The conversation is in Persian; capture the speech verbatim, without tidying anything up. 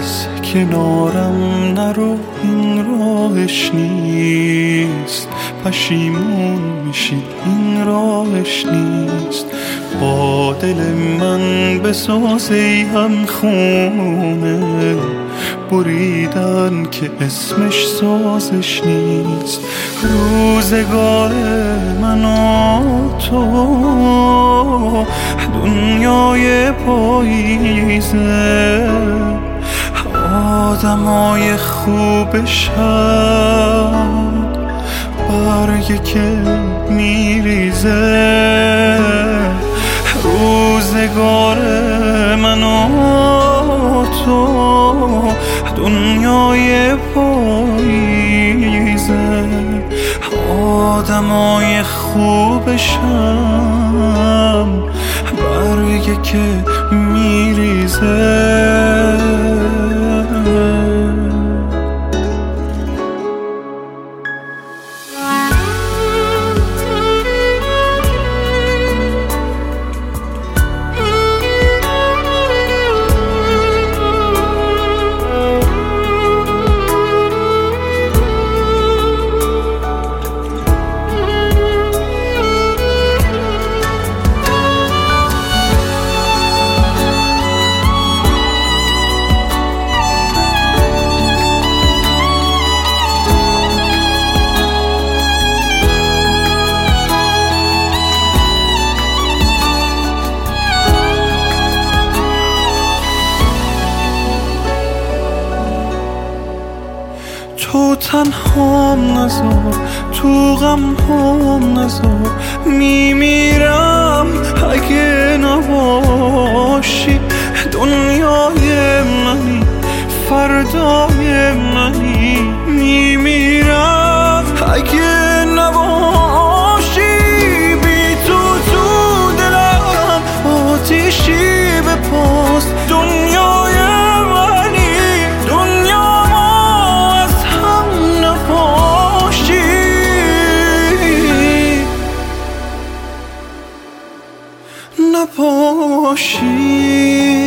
از کنارم نرو، این راهش نیست. پشیمون میشی، این راهش نیست. با دل من بساز ای هم خونه، بریدن که اسمش سازش نیست. روزگار من و تو دنیای پاییزه، آدمای خوبشم برگه که میریزه. روزگار من و تو دنیای پاییزه، آدمای خوبشم برگه که میریزه. تو تنهام نذار، تو غم هم نذار، میمیرم اگه نباشی. دنیای منی، فردای منی، میمیرم اگه نباشی. بی تو تو دلم آتیشی به پاست. دنیای نباشی.